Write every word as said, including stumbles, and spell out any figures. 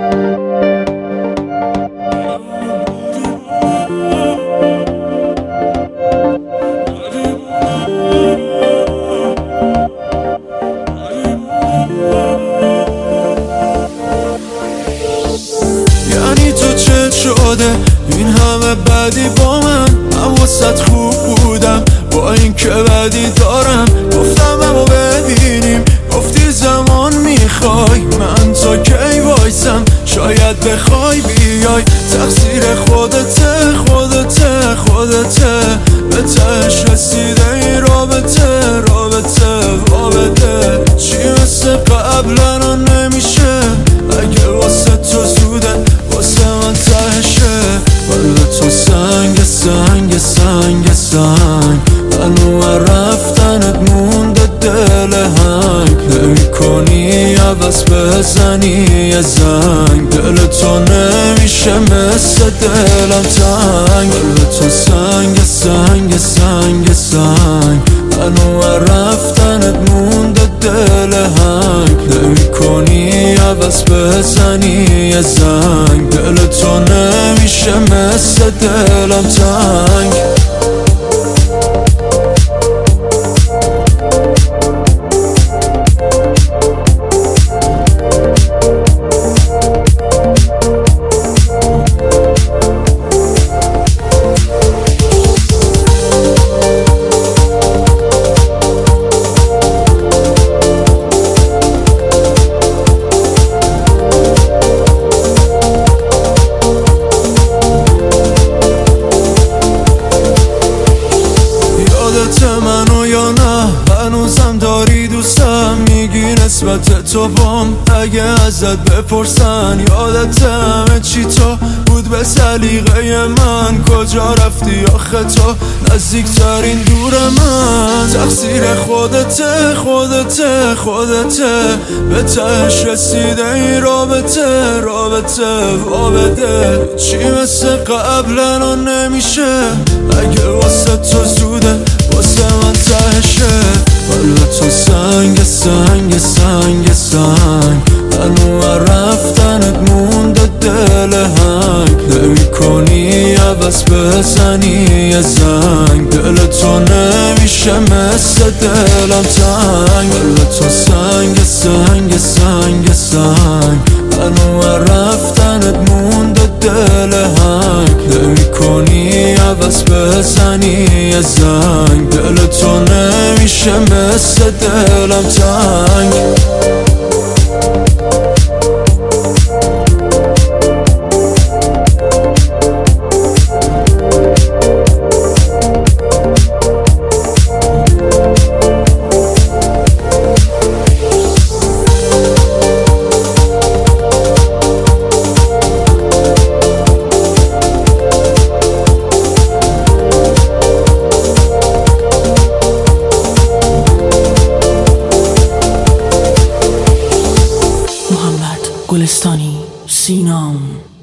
یعنی تو چه شده این همه بدی با من؟ من واسط خوب بودم با این که بدی دارم. گفتم اما ببینیم، گفتی زمان میخوای، من تا کی وایسم؟ شاید بخوای بیای. تقصیر خودته خودته خودته، به تهش رسیده این رابطه رابطه رابطه. چی مثل قبلا نمیشه؟ اگه واسه تو زوده واسه من تهشه. قلب تو سنگ سنگ سنگ سنگ، هنو رفتنت مونده دل هنگ. نمی کنی عوض بزنی یه زنگ، دل تو نمیشه مثل دلم تنگ. قلب تو سنگ سنگ سنگ سنگ، هنو رفتنت مونده دل هنگ. نمی کنی عوض بزنی یه زنگ، دل تو نمیشه مثل دلم تنگ. منو یا نه هنوزم داری دوستم میگی نسبت تو بام؟ اگه ازت بپرسن یادت همه چی تو بود به سلیقه من؟ کجا رفتی آخه تو نزدیکترین دور من؟ تقصیر خودته خودته خودته، به تهش رسیده این رابطه رابطه رابطه. چی مثل قبلا نمیشه؟ اگه واسه تو زوده واسه من تهشه. قلب تو سنگ سنگ سنگ سنگ، هنو رفتنت مونده دل هنگ. نمی کنی عوض بزنی یه زنگ، دل تو نمیشه مثل دلم تنگ. قلب تو سنگ سنگ سنگ سنگ، هنو رفتنت مونده دل هنگ. نمی کنی عوض بزنی یه زنگ، دل تو نمیشه مثل دلم تنگ. گلستانی سینام.